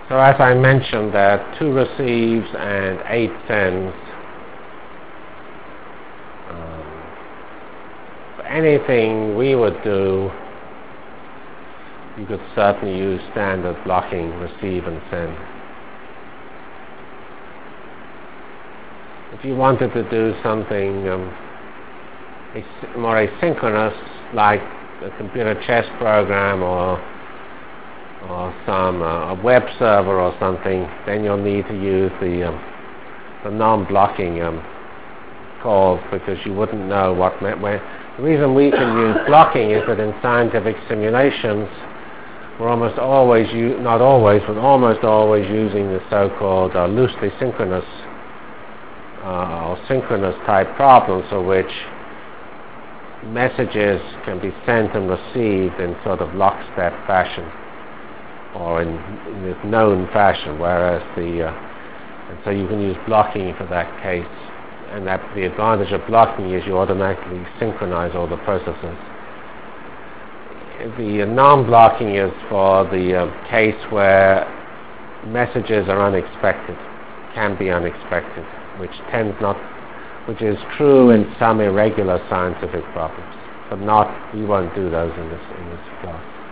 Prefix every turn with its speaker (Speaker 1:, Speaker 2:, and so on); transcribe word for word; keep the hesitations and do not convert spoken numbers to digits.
Speaker 1: So as I mentioned, there are two receives and eight sends. Um, for anything we would do, you could certainly use standard blocking, receive and send. If you wanted to do something um, as- more asynchronous, like a computer chess program or or some uh, a web server or something, then you'll need to use the um, the non-blocking um, calls, because you wouldn't know what meant when. The reason we can use blocking is that in scientific simulations, we're almost always, u- not always, but almost always using the so-called uh, loosely synchronous uh, or synchronous type problems, for which messages can be sent and received in sort of lockstep fashion, or in, in this known fashion, whereas the uh, and so you can use blocking for that case, and that the advantage of blocking is you automatically synchronize all the processes. The uh, non-blocking is for the uh, case where messages are unexpected, can be unexpected, which tends not, which is true in some irregular scientific problems, but not, we won't do those in this in this class.